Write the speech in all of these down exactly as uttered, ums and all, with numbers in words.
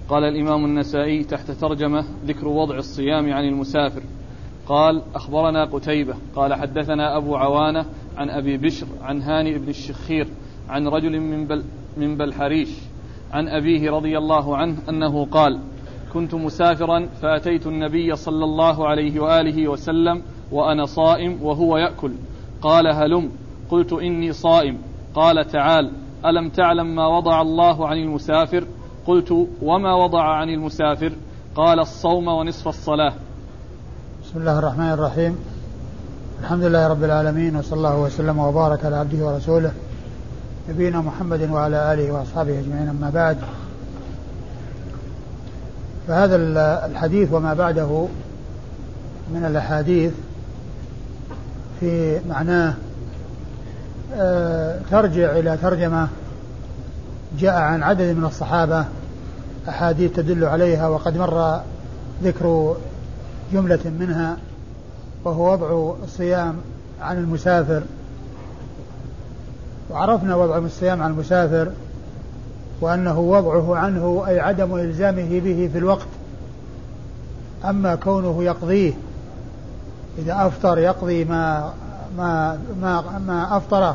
قال الإمام النسائي تحت ترجمة ذكر وضع الصيام عن المسافر. قال أخبرنا قتيبة قال حدثنا أبو عوانة عن أبي بشر عن هانئ بن الشخير عن رجل من, بل من بلحريش عن أبيه رضي الله عنه أنه قال كنت مسافرا فأتيت النبي صلى الله عليه وآله وسلم وأنا صائم وهو يأكل. قال هلم؟ قلت إني صائم. قال تعال ألم تعلم ما وضع الله عن المسافر؟ قلت وما وضع عن المسافر؟ قال الصوم ونصف الصلاة. بسم الله الرحمن الرحيم. الحمد لله رب العالمين، وصلى الله وسلم وبارك على عبده ورسوله نبينا محمد وعلى آله وأصحابه أجمعين، أما بعد. فهذا الحديث وما بعده من الأحاديث في معناه ترجع إلى ترجمة جاء عن عدد من الصحابة أحاديث تدل عليها، وقد مر ذكر جملة منها، وهو وضع الصيام عن المسافر. وعرفنا وضع الصيام عن المسافر وأنه وضعه عنه أي عدم إلزامه به في الوقت. أما كونه يقضيه إذا أفطر يقضي ما ما ما, ما أفطره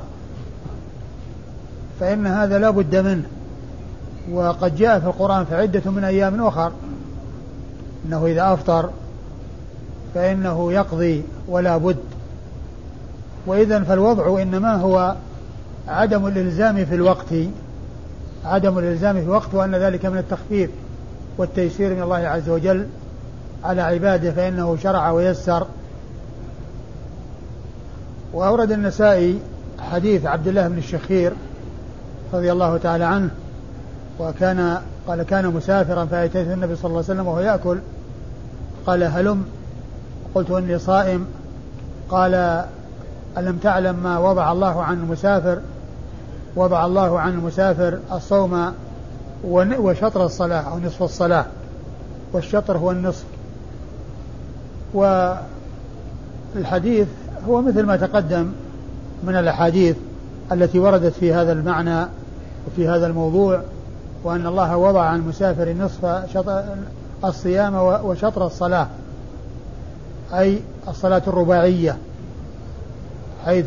فإن هذا لا بد منه. وقد جاء في القرآن فعدة من أيام أخر أنه إذا أفطر فإنه يقضي ولا بد. وإذن فالوضع إنما هو عدم الإلزام في الوقت، عدم الإلزام في الوقت، وأن ذلك من التخفيف والتيسير من الله عز وجل على عباده، فإنه شرع ويسر. وأورد النسائي حديث عبد الله بن الشخير رضي الله تعالى عنه، وكان قال كان مسافرا فأتيت النبي صلى الله عليه وسلم وهو يأكل. قال هلم؟ قلت إني صائم. قال ألم تعلم ما وضع الله عن المسافر؟ وضع الله عن المسافر الصوم وشطر الصلاة أو نصف الصلاة، والشطر هو النصف. والحديث هو مثل ما تقدم من الأحاديث التي وردت في هذا المعنى وفي هذا الموضوع، وأن الله وضع عن المسافر نصف شطر الصيام وشطر الصلاة، أي الصلاة الرباعية، حيث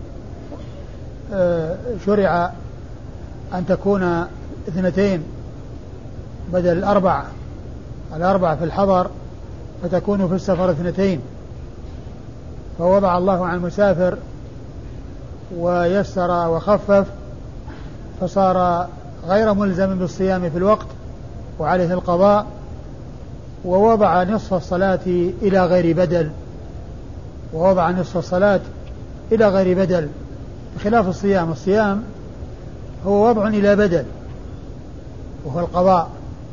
شرع أن تكون اثنتين بدل الأربع، الأربع في الحضر فتكون في السفر اثنتين. فوضع الله عن المسافر ويسر وخفف، فصار غير ملزم بالصيام في الوقت وعليه القضاء. ووضع نصف الصلاة إلى غير بدل، ووضع نصف الصلاة إلى غير بدل بخلاف الصيام. الصيام هو وضع إلى بدل وهو القضاء،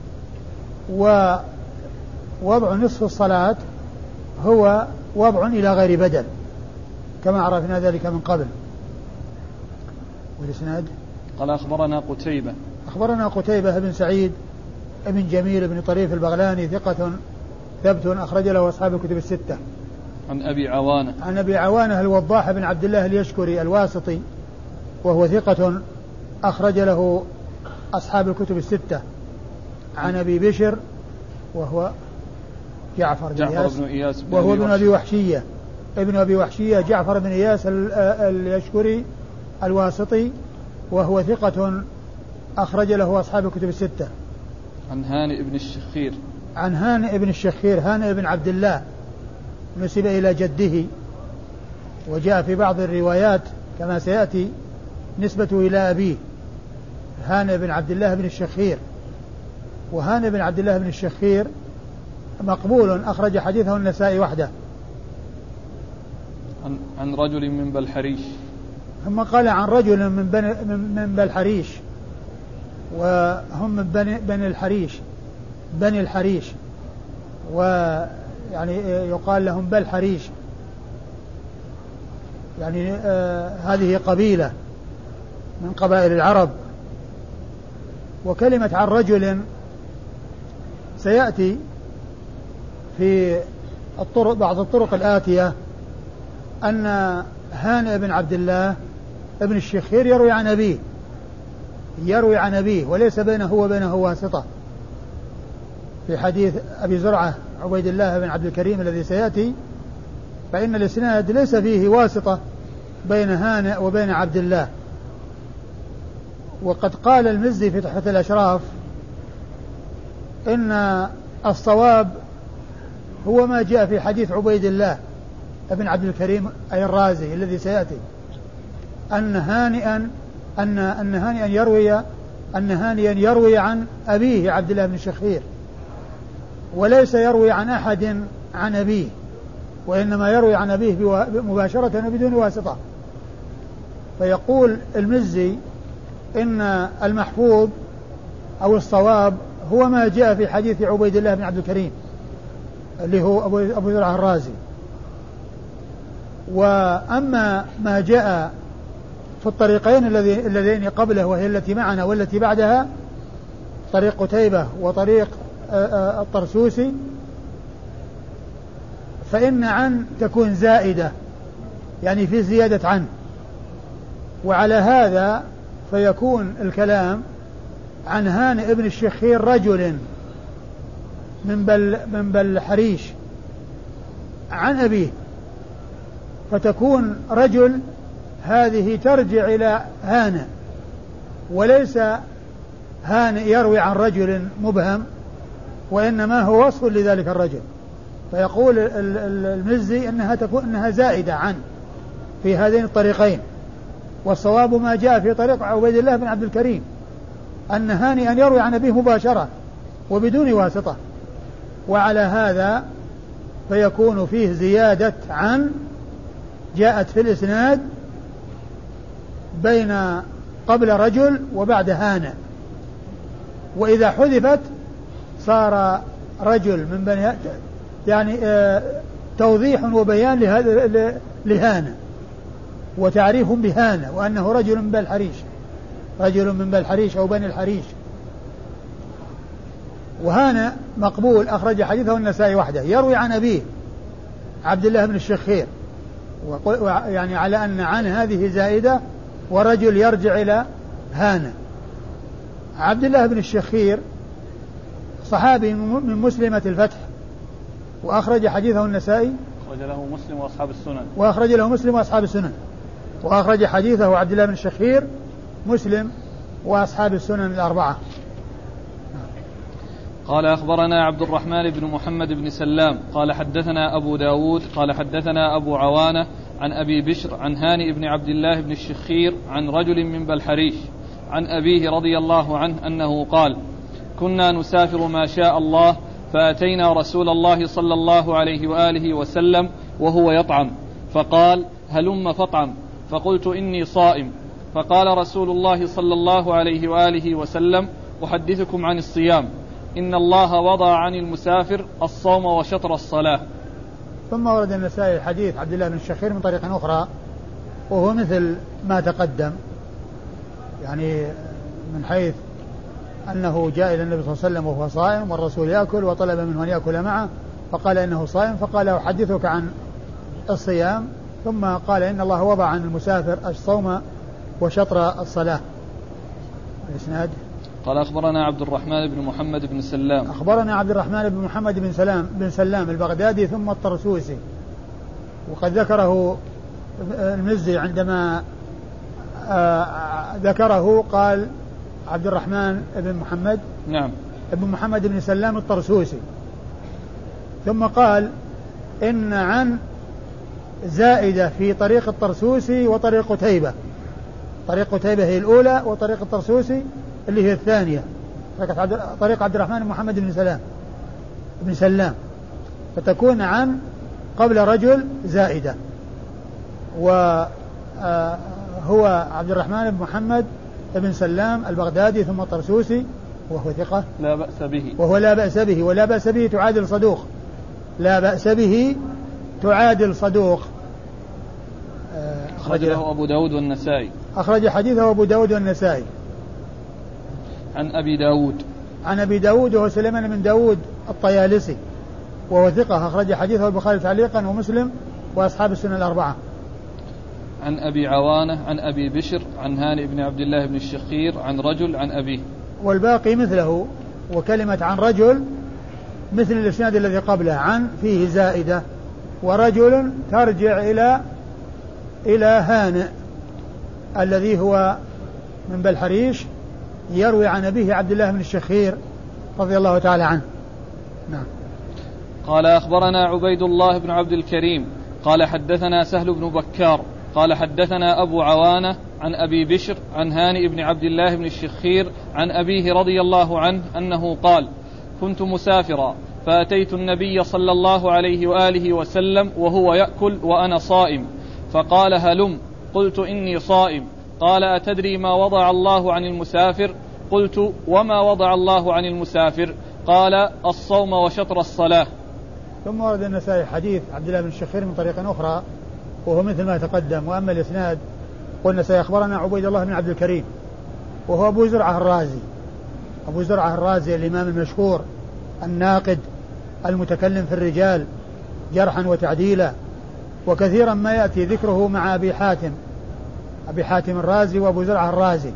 ووضع نصف الصلاة هو وضع إلى غير بدل كما عرفنا ذلك من قبل. والإسناد قال أخبرنا قتيبة أخبرنا قتيبة بن سعيد بن جميل بن طريف البغلاني ثقة ثبت أخرج له أصحاب الكتب الستة. عن أبي عوانة عن أبي عوانة الوضاح بن عبد الله اليشكري الواسطي، وهو ثقة أخرج له أصحاب الكتب الستة. عن أبي بشر وهو جعفر بن إياس, بن إياس بن وهو ابن أبي وحشية ابن أبي وحشية جعفر بن إياس اليشكري الواسطي، وهو ثقة أخرج له أصحاب الكتب الستة. عن هانئ بن الشخير عن هانئ بن الشخير هانئ بن عبد الله نسب إلى جده، وجاء في بعض الروايات كما سيأتي نسبته إلى أبيه هانئ بن عبد الله بن الشخير. وهانئ بن عبد الله بن الشخير مقبول أخرج حديثه النسائي وحده. عن, عن رجل من بلحريش، ثم قال عن رجل من بني من بلحريش، وهم من بني, بني الحريش بني الحريش، ويعني يقال لهم بلحريش، يعني آه هذه قبيلة من قبائل العرب. وكلمة عن رجل سيأتي في الطرق بعض الطرق الآتية أن هانئ بن عبد الله ابن الشخير يروي عن أبيه يروي عن أبيه وليس بينه وبينه واسطة، في حديث أبي زرعة عبيد الله بن عبد الكريم الذي سيأتي، فإن الإسناد ليس فيه واسطة بين هانئ وبين عبد الله. وقد قال المزي في تحفة الأشراف إن الصواب هو ما جاء في حديث عبيد الله بن عبد الكريم أي الرازي الذي سيأتي، أن هانئا أن أن هانئا يروي أن هانئا يروي عن أبيه عبد الله بن الشخير، وليس يروي عن أحد عن أبيه، وإنما يروي عن أبيه مباشرة وبدون واسطة. فيقول المزي إن المحفوظ أو الصواب هو ما جاء في حديث عبيد الله بن عبد الكريم اللي هو أبو, أبو زرعة الرازي. وأما ما جاء في الطريقين اللذين قبله وهي التي معنا والتي بعدها، طريق قتيبة وطريق الطرسوسي، فإن عن تكون زائدة، يعني في زيادة عن، وعلى هذا فيكون الكلام عن هانئ بن الشخير رجل من بل من بل حريش عن أبيه، فتكون رجل هذه ترجع إلى هانئ، وليس هانئ يروي عن رجل مبهم، وإنما هو وصف لذلك الرجل. فيقول المزي إنها تكون إنها زائدة عن في هذين الطريقين، والصواب ما جاء في طريق عبيد الله بن عبد الكريم أن هانئا يروي عن أبيه مباشرة وبدون واسطة، وعلى هذا فيكون فيه زيادة عن جاءت في الإسناد بين قبل رجل وبعد هانئ، وإذا حذفت صار رجل من بني، يعني آه توضيح وبيان لهذا لهانئ وتعريف بهانئ وأنه رجل من بني الحريش، رجل من بني الحريش أو بني الحريش. وهانئ مقبول، أخرج حديثه النسائي وحده، يروي عن أبيه عبد الله بن الشخير، يعني على أن عن هذه زائدة، ورجل يرجع إلى هانئ. عبد الله بن الشخير صحابي من مسلمة الفتح، وأخرج حديثه النسائي، أخرج له مسلم وأصحاب السنن، وأخرج له مسلم وأصحاب السنن، وأخرج حديثه عبد الله بن الشخير مسلم وأصحاب السنن الأربعة. قال أخبرنا عبد الرحمن بن محمد بن سلام قال حدثنا أبو داود قال حدثنا أبو عوانة عن أبي بشر عن هانئ بن عبد الله بن الشخير عن رجل من بلحريش عن أبيه رضي الله عنه أنه قال: كنا نسافر ما شاء الله، فأتينا رسول الله صلى الله عليه وآله وسلم وهو يطعم، فقال: هلم فاطعم، فقلت: إني صائم. فقال رسول الله صلى الله عليه وآله وسلم: أحدثكم عن الصيام، إن الله وضع عن المسافر الصوم وشطر الصلاة. ثم ورد النسائي حديث عبد الله بن الشخير من طريق أخرى، وهو مثل ما تقدم، يعني من حيث أنه جاء إلى النبي صلى الله عليه وسلم وهو صائم والرسول يأكل وطلب منه أن يأكل معه، فقال إنه صائم، فقال: أحدثك عن الصيام، ثم قال: إن الله وضع عن المسافر الصوم وشطر الصلاة. الإسناد: قال أخبرنا عبد الرحمن بن محمد بن سلام أخبرنا عبد الرحمن بن محمد بن سلام بن سلام البغدادي ثم الطرسوسي، وقد ذكره المزي عندما ذكره قال عبد الرحمن بن محمد نعم ابن محمد بن سلام الطرسوسي، ثم قال إن عن زائدة في طريق الطرسوسي وطريق قتيبة. طريق قتيبة هي الأولى، وطريق الطرسوسي اللي هي الثانية، طريق عبد الرحمن بن محمد بن سلام بن سلام، فتكون عن قبل رجل زائدة. وهو عبد الرحمن بن محمد بن سلام البغدادي ثم الطرسوسي، وهو ثقة لا بأس به، وهو لا بأس به، ولا بأس به تعادل صدوق، لا بأس به تعادل صدوق. أخرج له أبو داود والنسائي، أخرج حديثه أبو داود والنسائي. عن أبي داود عن أبي داود وهو سليمان بن داود الطيالسي، وهو ثقة، أخرج حديثه البخاري تعليقا ومسلم وأصحاب السنن الأربعة. عن أبي عوانة عن أبي بشر عن هانئ بن عبد الله بن الشخير عن رجل عن أبيه، والباقي مثله. وكلمة عن رجل مثل الإسناد الذي قبله عن فيه زائدة، ورجل ترجع إلى إلى هانئ الذي هو من بلحريش يروي عن أبيه عبد الله بن الشخير رضي الله تعالى عنه. نعم. قال أخبرنا عبيد الله بن عبد الكريم قال حدثنا سهل بن بكار قال حدثنا أبو عوانة عن أبي بشر عن هانئ بن عبد الله بن الشخير عن أبيه رضي الله عنه أنه قال: كنت مسافرا فأتيت النبي صلى الله عليه وآله وسلم وهو يأكل وأنا صائم، فقال: هلم. قلت: إني صائم. قال: أتدري ما وضع الله عن المسافر؟ قلت: وما وضع الله عن المسافر؟ قال: الصوم وشطر الصلاة. ثم ورد النسائي حديث عبد الله بن الشخير من طريق أخرى وهو مثل ما تقدم. وأما الإسناد قلنا سيخبرنا عبيد الله بن عبد الكريم وهو أبو زرعة الرازي أبو زرعة الرازي الإمام المشهور الناقد المتكلم في الرجال جرحا وتعديلا، وكثيرا ما يأتي ذكره مع أبي حاتم أبي حاتم الرازي وأبو زرعة الرازي.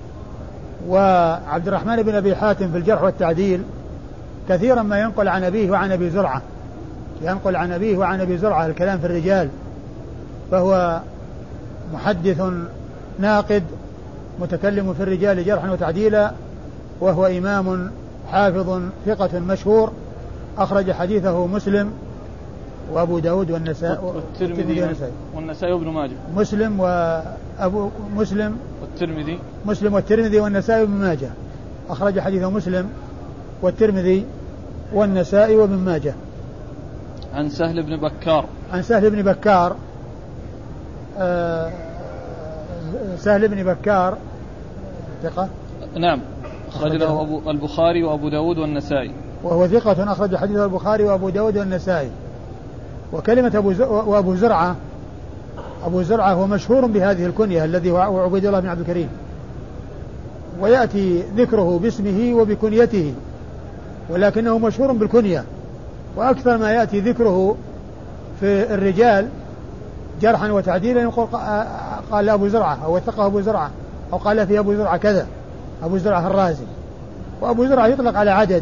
وعبد الرحمن بن أبي حاتم في الجرح والتعديل كثيرا ما ينقل عن أبيه وعن أبي زرعة ينقل عن أبيه وعن أبي زرعة الكلام في الرجال، فهو محدث ناقد متكلم في الرجال جرحا وتعديلا، وهو إمام حافظ ثقة مشهور أخرج حديثه مسلم وأبو داود والنسائي والترمذي والنسائي وابن ماجه. مسلم وأبو مسلم والترمذي مسلم والترمذي والنسائي وابن ماجه أخرج حديثه مسلم والترمذي والنسائي وابن ماجه. عن سهل بن بكار عن سهل بن بكار آه سهل بن بكار ثقة. نعم، أخرج له أبو البخاري وأبو داود والنسائي، وهو ثقة أخرج حديث البخاري وأبو داود والنسائي. وكلمة أبو وأبو زرعة أبو زرعة هو مشهور بهذه الكنية الذي هو عبيد الله بن عبد الكريم، ويأتي ذكره باسمه وبكنيته، ولكنه مشهور بالكنية. وأكثر ما يأتي ذكره في الرجال جرحا وتعديلا يقول قال أبو زرعة أو وثقه أبو زرعة أو قال في أبو زرعة كذا، أبو زرعة الرازي. وأبو زرعة يطلق على عدد،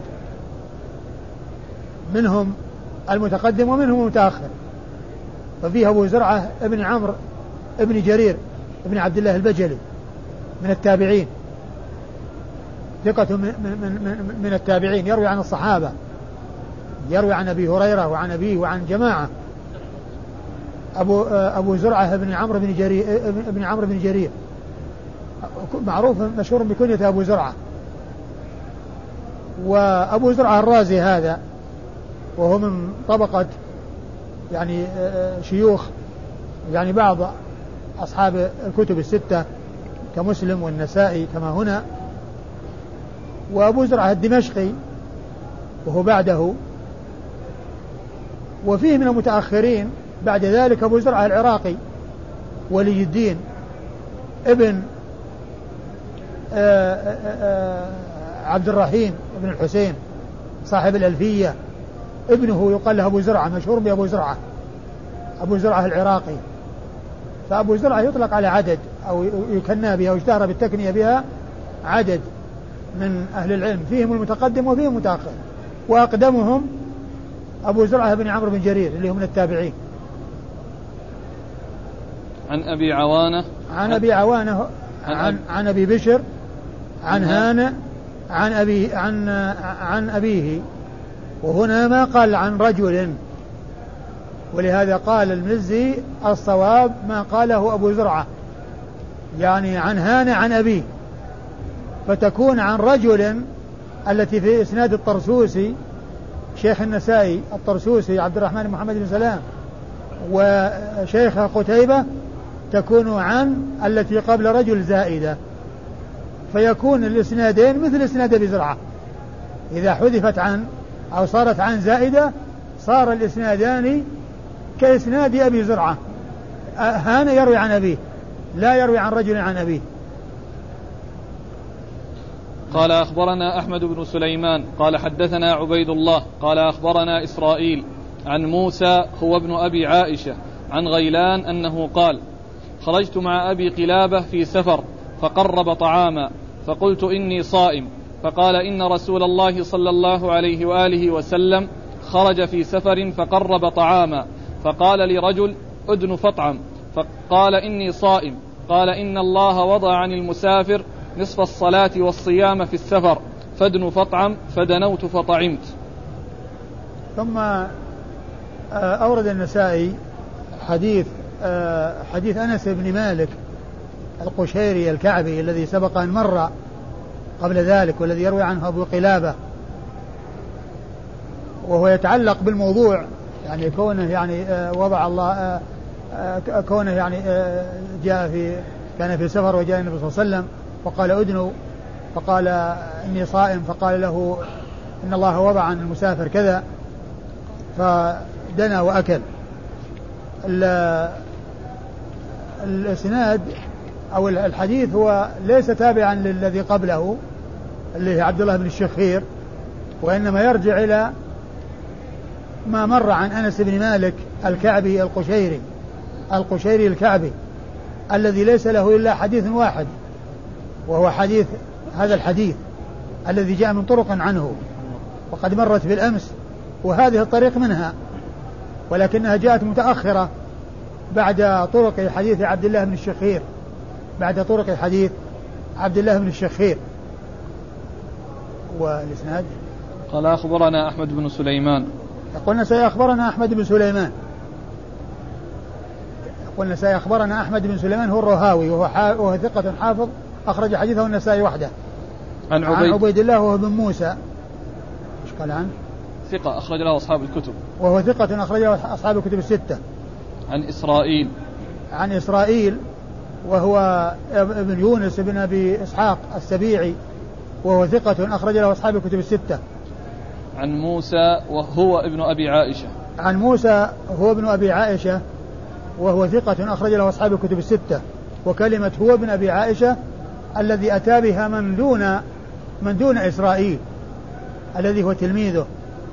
منهم المتقدم ومنهم المتأخر، ففيه أبو زرعة ابن عمرو ابن جرير ابن عبد الله البجلي من التابعين، ثقة من, من, من التابعين، يروي عن الصحابة، يروي عن أبي هريرة وعن أبيه وعن جماعة. أبو, أبو زرعة ابن عمرو بن جرير ابن عمرو بن جرير معروف مشهور بكنية أبو زرعة. وأبو زرعة الرازي هذا وهو من طبقة يعني شيوخ يعني بعض أصحاب الكتب الستة كمسلم والنسائي كما هنا. وأبو زرعة الدمشقي وهو بعده. وفيه من المتأخرين بعد ذلك أبو زرعة العراقي ولي الدين ابن آآ آآ عبد الرحيم ابن الحسين صاحب الألفية، ابنه يقال له أبو زرعة، مشهور بأبو زرعة أبو زرعة العراقي. فأبو زرعة يطلق على عدد أو يكنى بها واشتهر بالتكنية بها عدد من أهل العلم، فيهم المتقدم وفيهم المتأخر، وأقدمهم أبو زرعة بن عمرو بن جرير اللي هو من التابعين. عن أبي عوانة عن أبي عوانة عن, عن, عن أبي بشر عن هانئ عن أبي عن عن أبيه. وهنا ما قال عن رجل، ولهذا قال المزي الصواب ما قاله أبو زرعة، يعني عن هانئ عن أبيه، فتكون عن رجل التي في إسناد الطرسوسي شيخ النسائي الطرسوسي عبد الرحمن بن محمد بن سلام وشيخ قتيبة، تكون عن التي قبل رجل زائدة، فيكون الإسنادين مثل إسناد أبي زرعة. إذا حذفت عن أو صارت عن زائدة صار الإسنادان كإسناد أبي زرعة، هانئ يروي عن أبيه لا يروي عن رجل عن أبيه. قال أخبرنا أحمد بن سليمان قال حدثنا عبيد الله قال أخبرنا إسرائيل عن موسى هو ابن أبي عائشة عن غيلان أنه قال: خرجت مع أبي قلابة في سفر فقرب طعاما فقلت إني صائم، فقال إن رسول الله صلى الله عليه وآله وسلم خرج في سفر فقرب طعاما فقال لرجل أدن فطعم فقال إني صائم قال إن الله وضع عن المسافر نصف الصلاة والصيام في السفر فادن فطعم فدنوت فطعمت. ثم أورد النسائي حديث حديث أنس بن مالك القشيري الكعبي الذي سبق أن مر قبل ذلك والذي يروي عنه أبو قلابة، وهو يتعلق بالموضوع يعني كونه يعني وضع الله كونه يعني جاء في كان في سفر وجاء النبي صلى الله عليه وسلم وقال أدنو فقال إني صائم فقال له إن الله وضع عن المسافر كذا فدنا وأكل. الإسناد أو الحديث هو ليس تابعا للذي قبله اللي هو عبد الله بن الشخير، وإنما يرجع إلى ما مر عن أنس بن مالك الكعبي القشيري القشيري الكعبي الذي ليس له إلا حديث واحد، وهو حديث هذا الحديث الذي جاء من طرق عنه وقد مرت بالأمس، وهذه الطريق منها ولكنها جاءت متأخرة بعد طرق حديث عبد الله بن الشخير بعد طرق حديث عبد الله بن الشخير. والإسناد قال أخبرنا أحمد بن سليمان قلنا سيخبرنا أحمد بن سليمان قلنا سيخبرنا أحمد بن سليمان هو الرهاوي وهو, وهو ثقة حافظ أخرج حديثه النسائي وحده. عن عبيد, عن عبيد الله وهو بن موسى ايش قال عنه؟ ثقة أخرج له أصحاب الكتب وهو ثقة أخرج له أصحاب الكتب الستة. عن إسرائيل عن إسرائيل وهو ابن يونس بن أبي إسحاق السبيعي وهو ثقة أخرج له أصحاب الكتب الستة. عن موسى وهو ابن أبي عائشة عن موسى هو ابن أبي عائشة وهو ثقة أخرج له أصحاب الكتب الستة. وكلمة هو ابن أبي عائشة الذي أتى بها من دون من دون إسرائيل الذي هو تلميذه،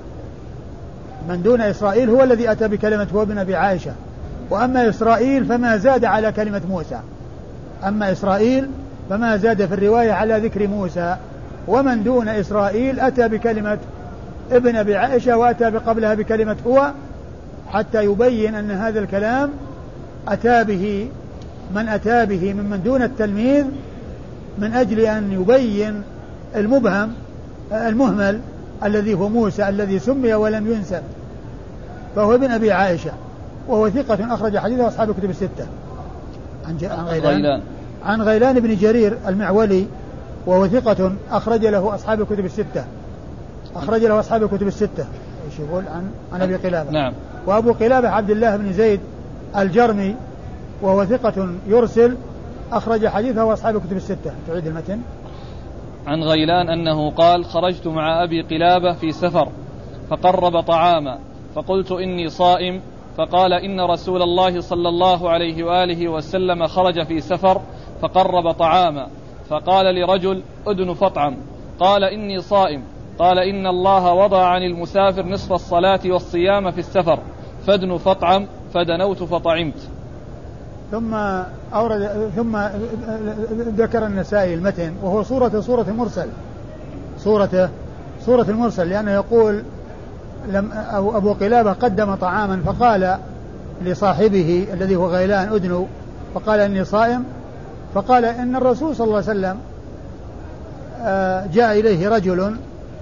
من دون إسرائيل هو الذي أتى بكلمة هو ابن أبي عائشة، وأما إسرائيل فما زاد على كلمة موسى أما إسرائيل فما زاد في الرواية على ذكر موسى، ومن دون إسرائيل أتى بكلمة ابن أبي عائشة وأتى بقبلها بكلمة هو حتى يبين أن هذا الكلام أتى به من أتى به ممن دون التلميذ من أجل أن يبين المبهم المهمل الذي هو موسى الذي سمي ولم ينسب، فهو ابن أبي عائشة وهو ثقة أخرج حديثه أصحاب الكتب الستة. عن, عن غيلان, غيلان عن غيلان بن جرير المعولي وهو ثقة أخرج له أصحاب الكتب الستة أخرج له أصحاب الكتب الستة. ايش يقول عن عن أبي قلابة؟ نعم. وأبو قلابة عبد الله بن زيد الجرمي وهو ثقة يرسل أخرج حديثه أصحاب الكتب الستة. تعيد المتن. عن غيلان أنه قال خرجت مع أبي قلابة في سفر فقرب طعاما فقلت إني صائم فقال إن رسول الله صلى الله عليه وآله وسلم خرج في سفر فقرب طعاما فقال لرجل أدن فطعم قال إني صائم قال إن الله وضع عن المسافر نصف الصلاة والصيام في السفر فادن فطعم فدنوت فطعمت. ثم أورد ثم ذكر النسائي المتن وهو صورة صورة المرسل صورة صورة المرسل لأنه يقول لم أو أبو قلابة قدم طعاما فقال لصاحبه الذي هو غيلان أدنو فقال إني صائم فقال إن الرسول صلى الله عليه وسلم جاء إليه رجل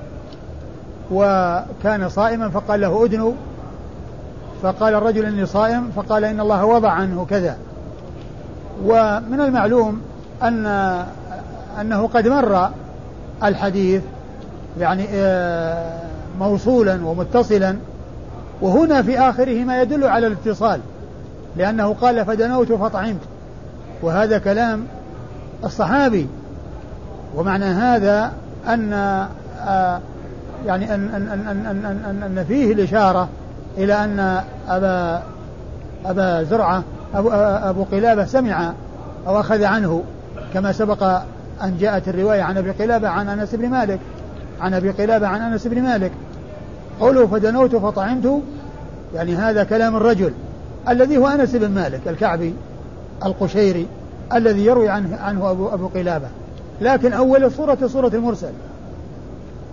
وكان صائما فقال له أدنو فقال الرجل إني صائم فقال إن الله وضع عنه كذا. ومن المعلوم أن أنه قد مر الحديث يعني موصولا ومتصلا، وهنا في آخره ما يدل على الاتصال لأنه قال فدنوت فطعمت، وهذا كلام الصحابي، ومعنى هذا أن يعني أن, أن, أن, أن, أن, أن فيه الإشارة إلى أن أبا, أبا زرعة أبو, أبو قلابة سمع أو أخذ عنه كما سبق أن جاءت الرواية عن أبي قلابة عن أنس بن مالك عن أبي قلابة عن أنس بن مالك قوله فدنوت فطعمت، يعني هذا كلام الرجل الذي هو أنس بن مالك الكعبي القشيري الذي يروي عنه, عنه أبو, أبو قلابة، لكن أول الصورة صورة المرسل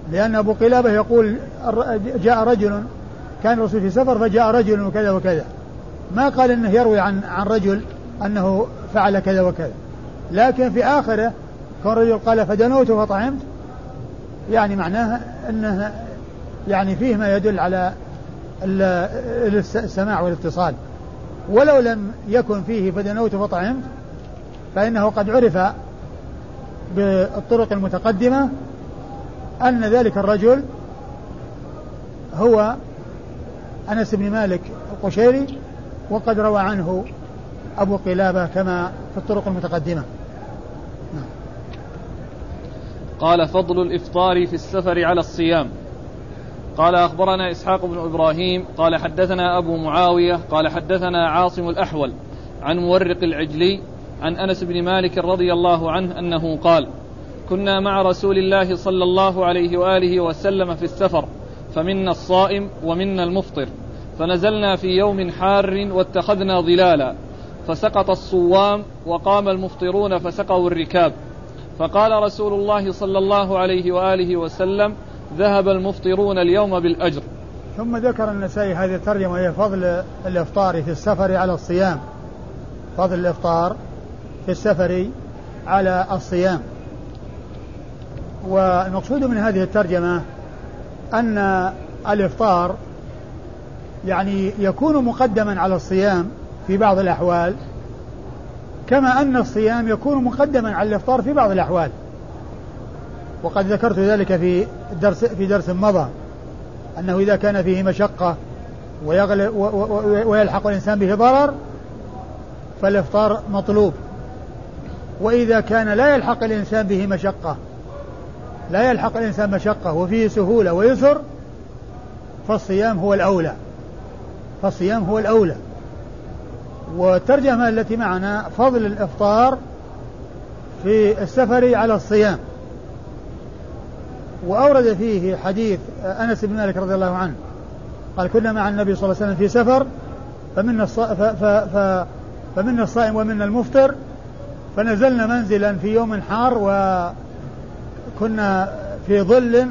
لأن أبو قلابة يقول جاء رجل، كان الرسول في سفر فجاء رجل وكذا وكذا، ما قال أنه يروي عن عن رجل أنه فعل كذا وكذا، لكن في آخره كان رجل قال فدنوت فطعمت، يعني معناه أنه يعني فيه ما يدل على السماع والاتصال. ولو لم يكن فيه فدنوت فطعمت فإنه قد عرف بالطرق المتقدمة أن ذلك الرجل هو أنس بن مالك القشيري، وقد روى عنه أبو قلابة كما في الطرق المتقدمة. قال فضل الإفطار في السفر على الصيام. قال أخبرنا إسحاق بن إبراهيم قال حدثنا أبو معاوية قال حدثنا عاصم الأحول عن مورق العجلي عن أنس بن مالك رضي الله عنه أنه قال كنا مع رسول الله صلى الله عليه وآله وسلم في السفر، فمنا الصائم ومنا المفطر، فنزلنا في يوم حار واتخذنا ظلالا، فسقط الصوام وقام المفطرون فسقوا الركاب، فقال رسول الله صلى الله عليه وآله وسلم ذهب المفطرون اليوم بالأجر. ثم ذكر النسائي هذه الترجمة وهي فضل الإفطار في السفر على الصيام. فضل الإفطار في السفر على الصيام. والمقصود من هذه الترجمة أن الإفطار يعني يكون مقدما على الصيام في بعض الأحوال، كما أن الصيام يكون مقدما على الإفطار في بعض الأحوال، وقد ذكرت ذلك في درس في درس مضى، أنه إذا كان فيه مشقة ويلحق الإنسان به ضرر فالإفطار مطلوب، وإذا كان لا يلحق الإنسان به مشقة لا يلحق الإنسان مشقة وفيه سهولة ويسر فالصيام هو الأولى فالصيام هو الأولى. والترجمة التي معنا فضل الإفطار في السفر على الصيام، وأورد فيه حديث أنس بن مالك رضي الله عنه قال كنا مع النبي صلى الله عليه وسلم في سفر، فمنا الصائم فمنا الصائم ومنا المفطر، فنزلنا منزلا في يوم حار وكنا في ظل،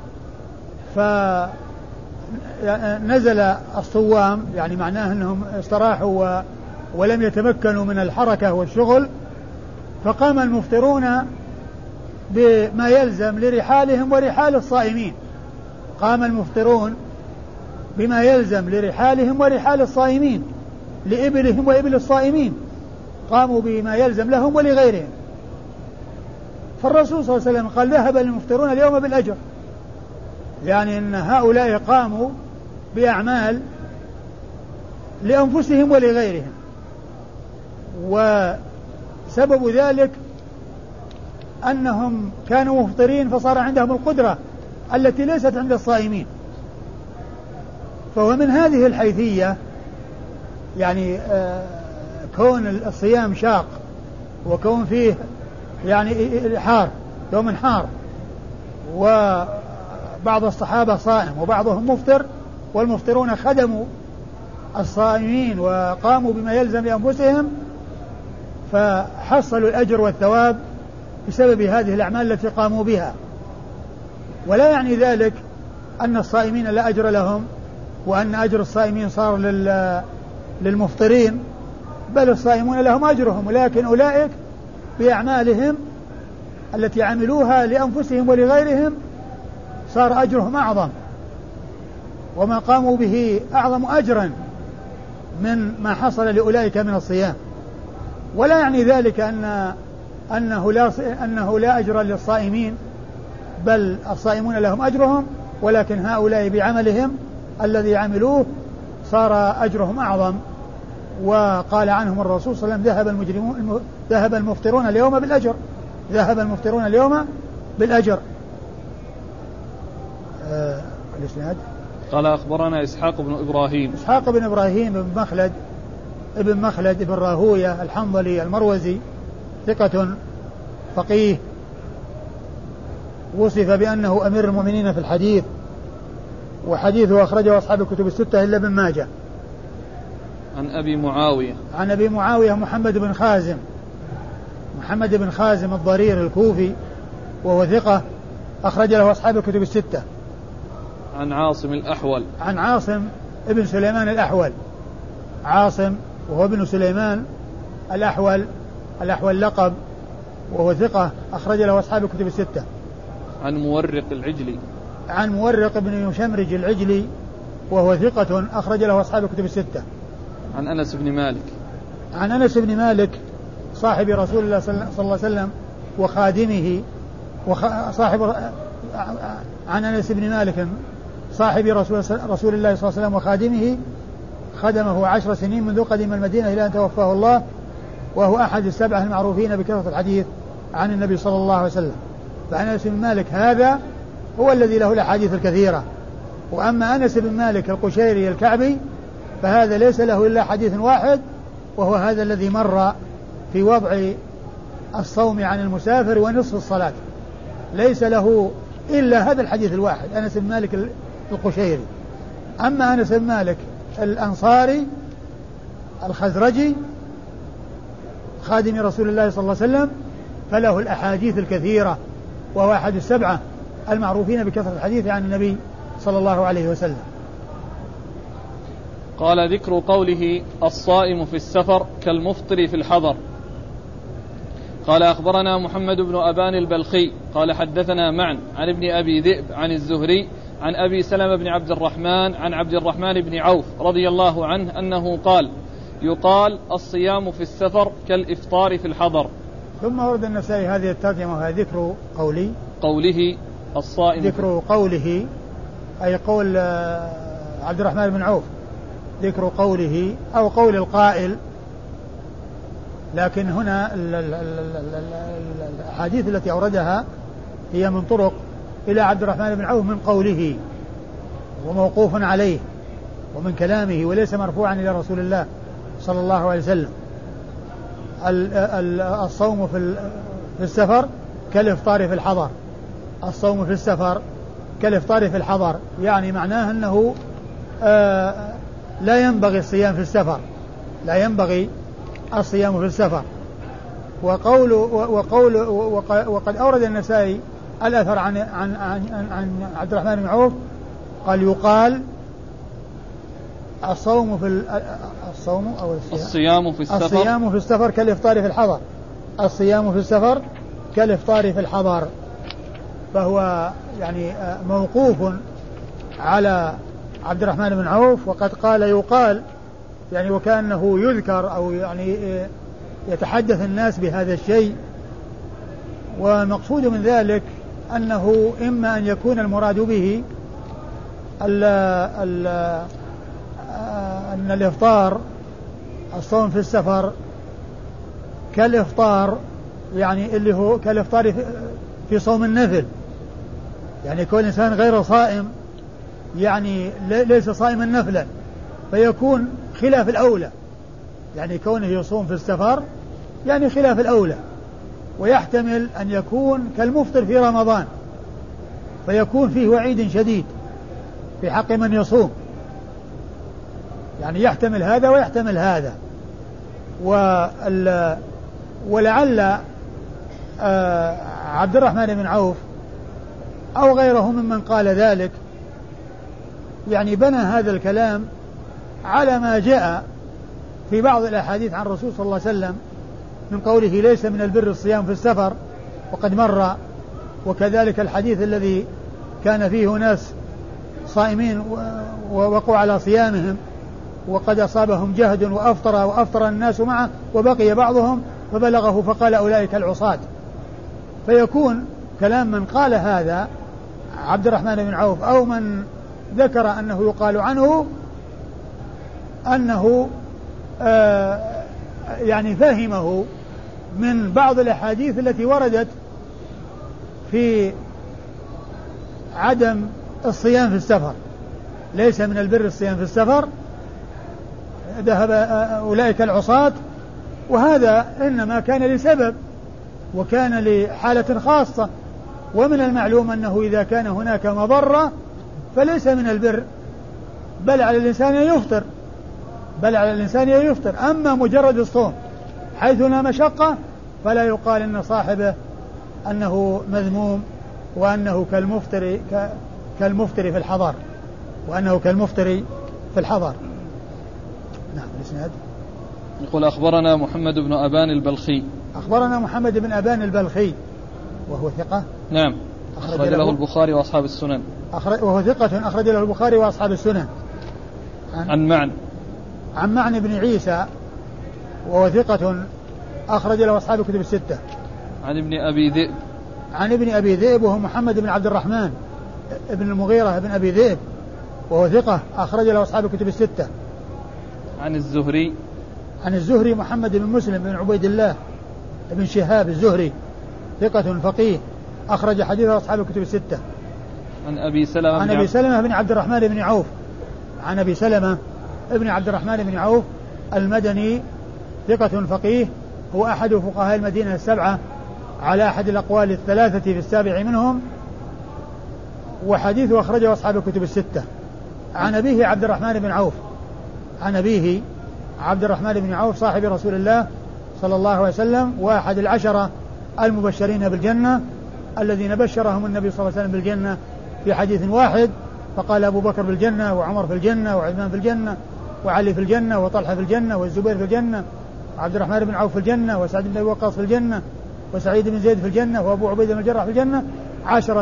فنزل الصوام يعني معناه أنهم استراحوا ولم يتمكنوا من الحركة والشغل، فقام المفطرون بما يلزم لرحالهم ورحال الصائمين قام المفطرون بما يلزم لرحالهم ورحال الصائمين، لإبلهم وإبل الصائمين قاموا بما يلزم لهم ولغيرهم. فالرسول صلى الله عليه وسلم قال ذهب المفطرون اليوم بالأجر، يعني أن هؤلاء قاموا بأعمال لأنفسهم ولغيرهم، وسبب ذلك أنهم كانوا مفطرين فصار عندهم القدرة التي ليست عند الصائمين. فهو من هذه الحيثية يعني آه كون الصيام شاق وكون فيه يعني حار يوم حار وبعض الصحابة صائم وبعضهم مفطر، والمفطرون خدموا الصائمين وقاموا بما يلزم لأنفسهم فحصلوا الأجر والثواب بسبب هذه الأعمال التي قاموا بها. ولا يعني ذلك أن الصائمين لا أجر لهم وأن أجر الصائمين صار للمفطرين، بل الصائمون لهم أجرهم، ولكن أولئك بأعمالهم التي عملوها لأنفسهم ولغيرهم صار أجرهم أعظم، وما قاموا به أعظم أجرا من ما حصل لأولئك من الصيام. ولا يعني ذلك أن أنه لا, أنه لا أجر للصائمين، بل الصائمون لهم أجرهم، ولكن هؤلاء بعملهم الذي عملوه صار أجرهم أعظم. وقال عنهم الرسول صلى الله عليه وسلم ذهب المجرمون ذهب المفطرون اليوم بالأجر ذهب المفطرون اليوم بالأجر. آه الإسناد قال أخبرنا إسحاق بن إبراهيم إسحاق بن إبراهيم بن مخلد ابن مخلد ابن راهوية الحنظلي المروزي ثقة فقيه، وصف بأنه أمير المؤمنين في الحديث، وحديثه أخرجه أصحاب الكتب الستة إلا ابن ماجه. عن أبي معاوية عن أبي معاوية محمد بن خازم محمد بن خازم الضرير الكوفي، وهو ثقة أخرج له أصحاب الكتب الستة. عن عاصم الأحول. عن عاصم ابن سليمان الأحول. عاصم وهو ابن سليمان الأحول، الأحول لقب، وهو ثقة أخرج له أصحاب الكتب الستة. عن مورق العجلي. عن مورق بن يشمرج العجلي وهو ثقة أخرج له أصحاب الكتب الستة. عن أنس بن مالك. عن أنس بن مالك صاحب رسول الله صلى الله عليه وسلم وخادمه وخ... صاحب عن أنس بن مالك صاحب رسول, رسول الله صلى الله عليه وسلم وخادمه، خدمه عشر سنين منذ قدم المدينة إلى أن توفاه الله، وهو أحد السبعة المعروفين بكثرة الحديث عن النبي صلى الله عليه وسلم. فعن أنس بن مالك هذا هو الذي له الأحاديث الكثيرة. وأما أنس بن مالك القشيري الكعبي فهذا ليس له إلا حديث واحد، وهو هذا الذي مر في وضع الصوم عن المسافر ونصف الصلاة، ليس له إلا هذا الحديث الواحد، أنس بن مالك القشيري. أما أنس بن مالك الأنصاري الخزرجي خادم رسول الله صلى الله عليه وسلم فله الأحاديث الكثيرة، وهو أحد السبعة المعروفين بكثرة الحديث عن النبي صلى الله عليه وسلم. قال: ذكر قوله الصائم في السفر كالمفطر في الحضر. قال: أخبرنا محمد بن أبان البلخي قال: حدثنا معن عن ابن أبي ذئب عن الزهري عن أبي سلمة بن عبد الرحمن عن عبد الرحمن بن عوف رضي الله عنه أنه قال: يقال الصيام في السفر كالإفطار في الحضر. ثم ورد النسائي هذه الترجمة وهي ذكر قولي قوله الصائم، ذكر قوله أي قول عبد الرحمن بن عوف، ذكر قوله أو قول القائل، لكن هنا الأحاديث التي أوردها هي من طرق إلى عبد الرحمن بن عوف من قوله وموقوف عليه ومن كلامه، وليس مرفوعا إلى رسول الله صلى الله عليه وسلم. الصوم في السفر كالإفطار في الحضر. الصوم في السفر كالإفطار في الحضر، يعني معناه أنه آه لا ينبغي الصيام في السفر، لا ينبغي الصيام في السفر. وقول وقول وقد أورد النسائي الأثر عن عن عن, عن عبد الرحمن بن عوف قال: يقال الصوم في الصوم أو الصيام في السفر الصيام في السفر كالإفطار في الحضر. الصيام في السفر كالإفطار في الحضر، فهو يعني موقوف على عبد الرحمن بن عوف. وقد قال يقال، يعني وكأنه يذكر أو يعني يتحدث الناس بهذا الشيء. والمقصود من ذلك أنه إما أن يكون المراد به ال ال أن الإفطار الصوم في السفر كالإفطار، يعني اللي هو كالإفطار في صوم النفل، يعني كل إنسان غير صائم يعني ليس صائما نفلا، فيكون خلاف الأولى، يعني كونه يصوم في السفر يعني خلاف الأولى. ويحتمل أن يكون كالمفطر في رمضان، فيكون فيه وعيد شديد في حق من يصوم، يعني يحتمل هذا ويحتمل هذا. ولعل عبد الرحمن بن عوف أو غيره ممن قال ذلك يعني بنى هذا الكلام على ما جاء في بعض الأحاديث عن الرسول صلى الله عليه وسلم من قوله: ليس من البر الصيام في السفر، وقد مر. وكذلك الحديث الذي كان فيه ناس صائمين ووقعوا على صيامهم وقد أصابهم جهد وأفطر وأفطر الناس معه وبقي بعضهم فبلغه فقال: أولئك العصاة. فيكون كلام من قال هذا عبد الرحمن بن عوف أو من ذكر أنه يقال عنه أنه آه يعني فهمه من بعض الأحاديث التي وردت في عدم الصيام في السفر. ليس من البر الصيام في السفر، ذهب أولئك العصاة، وهذا إنما كان لسبب وكان لحالة خاصة. ومن المعلوم أنه إذا كان هناك مضرة فليس من البر، بل على الإنسان أن يفطر بل على الإنسان أن يفطر. أما مجرد الصوم حيث لا مشقة فلا يقال إن صاحبه أنه مذموم وأنه كالمفتري كالمفتري في الحضر وأنه كالمفتري في الحضر. نعم. الإسناد يقول أخبرنا محمد بن أبان البلخي. أخبرنا محمد بن أبان البلخي وهو ثقة. نعم. أخرج, أخرج له البخاري وأصحاب السنن. أخرج وهو ثقة أخرج له البخاري وأصحاب السنن. عن, عن معن عن معن بن عيسى وهو ثقة أخرج له أصحاب الكتب الستة. عن ابن أبي ذئب عن ابن أبي ذئب وهو محمد بن عبد الرحمن ابن المغيرة بن أبي ذئب وهو ثقة أخرج له أصحاب الكتب الستة. عن الزهري عن الزهري محمد بن مسلم بن عبيد الله بن شهاب الزهري ثقة فقيه أخرج حديث أصحاب الكتب الستة. عن أبي سلمة عن أبي سلمة بن عبد الرحمن بن عوف عن أبي سلمة ابن عبد الرحمن بن عوف المدني ثقة فقيه هو أحد فقهاء المدينة السبعة على أحد الأقوال الثلاثة في السابع منهم وحديثه أخرجه أصحاب الكتب الستة. عن أبيه عبد الرحمن بن عوف عن أبيه عبد الرحمن بن عوف صاحب رسول الله صلى الله عليه وسلم وأحد العشرة المبشرين بالجنة الذين بشرهم النبي صلى الله عليه وسلم بالجنة في حديث واحد فقال أبو بكر في الجنة وعمر في الجنة وعثمان في الجنة وعلي في الجنة وطلحة في الجنة والزبير في الجنة وعبد الرحمن بن عوف في الجنة وسعد بن أبي وقاص في الجنة وسعيد بن زيد في الجنة وأبو عبيدة بن الجراح في الجنة عشرة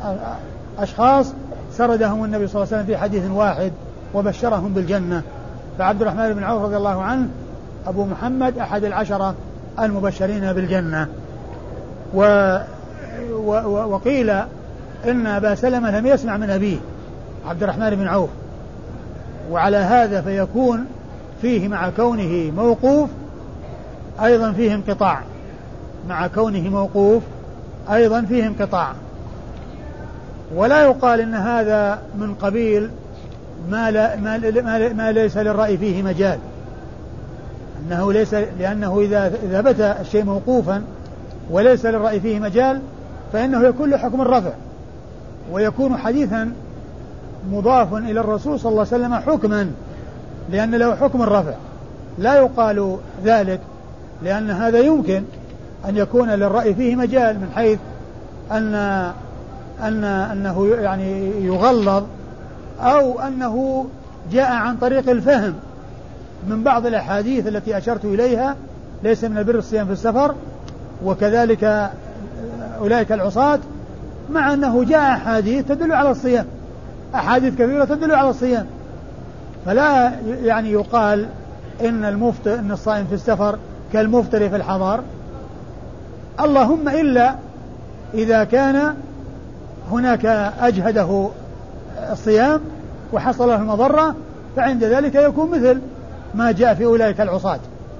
أشخاص سردهم النبي صلى الله عليه وسلم في حديث واحد وبشرهم بالجنة. فعبد الرحمن بن عوف رضي الله عنه أبو محمد أحد العشرة المبشرين بالجنة. و... و... و... وقيل إن أبا سلمة لم يسمع من أبيه عبد الرحمن بن عوف وعلى هذا فيكون فيه مع كونه موقوف أيضا فيه انقطاع مع كونه موقوف أيضا فيه انقطاع ولا يقال إن هذا من قبيل ما, لا ما, ما, ما ليس للرأي فيه مجال أنه ليس لأنه إذا ثبت الشيء موقوفا وليس للرأي فيه مجال فإنه يكون له حكم الرفع ويكون حديثا مضاف إلى الرسول صلى الله عليه وسلم حكما لأن له حكم الرفع لا يقال ذلك لأن هذا يمكن أن يكون للرأي فيه مجال من حيث أن أن أنه يعني يغلظ أو أنه جاء عن طريق الفهم من بعض الأحاديث التي أشرت إليها ليس من البر الصيام في السفر وكذلك أولئك العصاة مع أنه جاء أحاديث تدل على الصيام أحاديث كثيرة تدل على الصيام فلا يعني يقال إن المفطر إن الصائم في السفر كالمفطر في الحضر اللهم إلا إذا كان هناك أجهده الصيام وحصل له المضرة فعند ذلك يكون مثل ما جاء في أولئك العصاة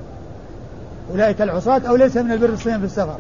أولئك العصاة أو ليس من البر الصيام في السفر.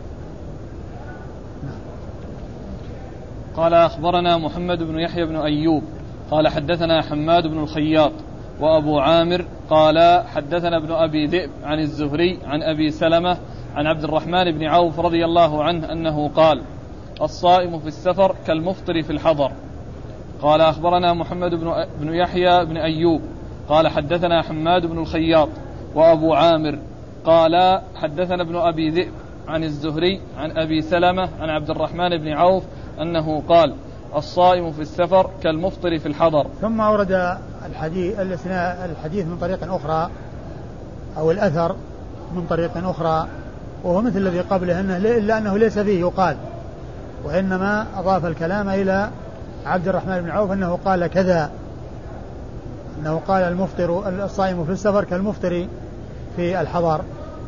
قال أخبرنا محمد بن يحيى بن أيوب قال حدثنا حماد بن الخياط وأبو عامر قال حدثنا ابن أبي ذئب عن الزهري عن أبي سلمة عن عبد الرحمن بن عوف رضي الله عنه أنه قال الصائم في السفر كالمفطر في الحضر. قال أخبرنا محمد بن يحيى بن أيوب قال حدثنا حماد بن الخياط وأبو عامر قال حدثنا ابن أبي ذئب عن الزهري عن أبي سلمة عن عبد الرحمن بن عوف أنه قال الصائم في السفر كالمفطر في الحضر. ثم أورد الحديث, الحديث من طريق أخرى أو الأثر من طريق أخرى وهو مثل الذي قبله إنه إلا أنه ليس فيه يقال وإنما أضاف الكلام إلى عبد الرحمن بن عوف أنه قال كذا أنه قال المفطر الصائم في السفر كالمفطر في الحضر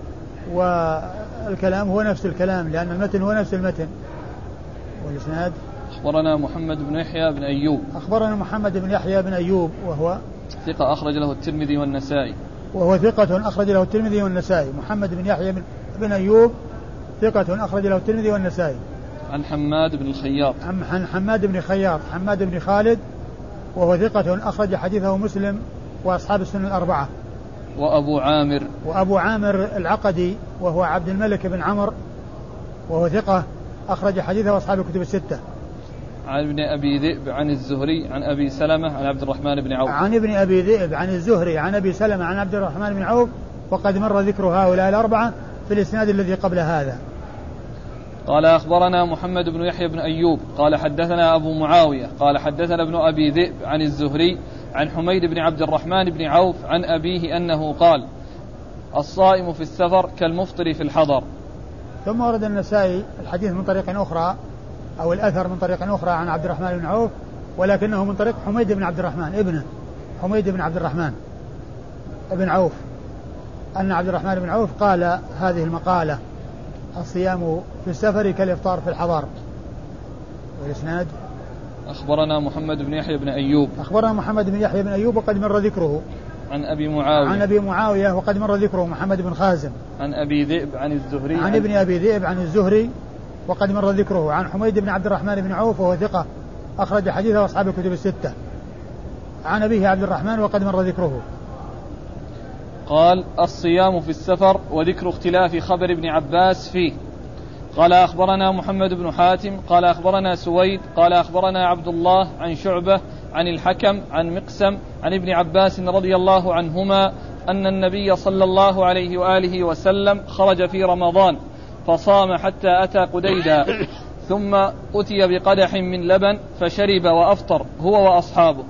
والكلام هو نفس الكلام لأن المتن هو نفس المتن. والإسناد أخبرنا محمد بن يحيى بن أيوب أخبرنا محمد بن يحيى بن أيوب وهو ثقة أخرج له الترمذي والنسائي وهو ثقة أخرج له الترمذي والنسائي. محمد بن يحيى بن أيوب ثقة أخرج له الترمذي والنسائي. عن حماد بن الخياط عن حماد بن خياط حماد بن خالد وهو ثقة أخرج حديثه مسلم وأصحاب السنن الأربعة. وأبو عامر وأبو عامر العقدي وهو عبد الملك بن عمرو وهو ثقة أخرج حديثه أصحاب الكتب الستة. عن ابن أبي ذئب عن الزهري عن أبي سلمة عن عبد الرحمن بن عوف عن ابن أبي ذئب عن الزهري عن أبي سلمة عن عبد الرحمن بن عوف وقد مر ذكر هؤلاء الأربعة في الإسناد الذي قبل هذا. قال أخبرنا محمد بن يحيى بن أيوب قال حدثنا أبو معاوية قال حدثنا ابن أبي ذئب عن الزهري عن حميد بن عبد الرحمن بن عوف عن أبيه أنه قال الصائم في السفر كالمفطر في الحضر. ثم ورد النسائي الحديث من طريق أخرى أو الأثر من طريق أخرى عن عبد الرحمن بن عوف ولكنه من طريق حميد بن عبد الرحمن ابنه حميد بن عبد الرحمن ابن عوف أن عبد الرحمن بن عوف قال هذه المقالة الصيام في السفر كالإفطار في الحضر. والإسناد أخبرنا محمد بن يحيى بن أيوب أخبرنا محمد بن يحيى بن أيوب وقد مر ذكره عن أبي معاوية عن أبي معاوية وقد مر ذكره محمد بن خازم عن أبي ذئب عن الزهري عن, عن ابن أبي ذئب عن الزهري وقد مر ذكره عن حميد بن عبد الرحمن بن عوف وهو ثقة أخرج حديثه أصحاب الكتب الستة عن أبيه عبد الرحمن وقد مر ذكره. قال الصيام في السفر وذكر اختلاف خبر ابن عباس فيه. قال أخبرنا محمد بن حاتم قال أخبرنا سويد قال أخبرنا عبد الله عن شعبة عن الحكم عن مقسم عن ابن عباس رضي الله عنهما أن النبي صلى الله عليه وآله وسلم خرج في رمضان فصام حتى أتى قديدا ثم أتي بقدح من لبن فشرب وأفطر هو وأصحابه.